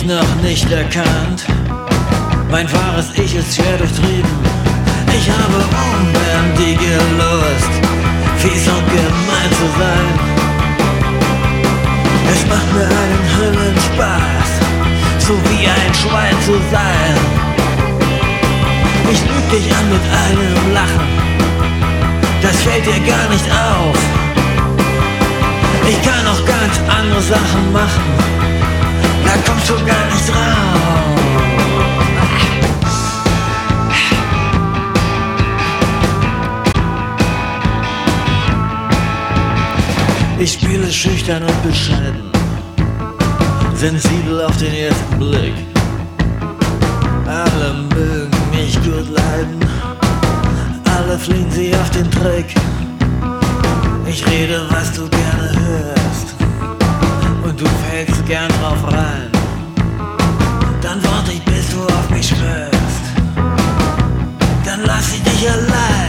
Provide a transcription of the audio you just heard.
mich noch nicht erkannt. Mein wahres Ich ist schwer durchtrieben. Ich habe unbändige Lust, fies und gemein zu sein. Es macht mir einen Höllenspaß, so wie ein Schwein zu sein. Ich lüg dich an mit einem Lachen, das fällt dir gar nicht auf. Ich kann auch ganz andere Sachen machen, da kommst du gar nicht drauf. Ich spiele schüchtern und bescheiden, sensibel auf den ersten Blick. Alle mögen mich gut leiden, alle fliehen sie auf den Trick. Ich rede, was du gerne hörst, und du fällst gern drauf rein. Dann warte ich, bis du auf mich schwörst, dann lass ich dich allein.